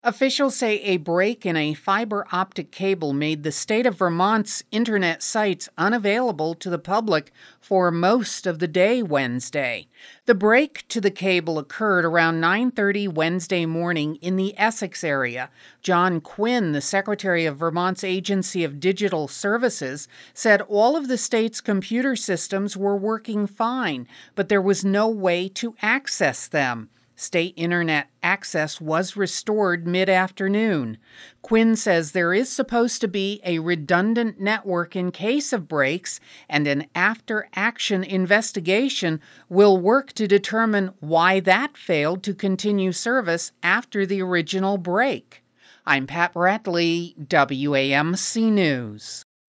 Officials say a break in a fiber optic cable made the state of Vermont's internet sites unavailable to the public for most of the day Wednesday. The break to the cable occurred around 9:30 Wednesday morning in the Essex area. John Quinn, the Secretary of Vermont's Agency of Digital Services, said all of the state's computer systems were working fine, but there was no way to access them. State internet access was restored mid-afternoon. Quinn says there is supposed to be a redundant network in case of breaks, and an after-action investigation will work to determine why that failed to continue service after the original break. I'm Pat Bradley, WAMC News.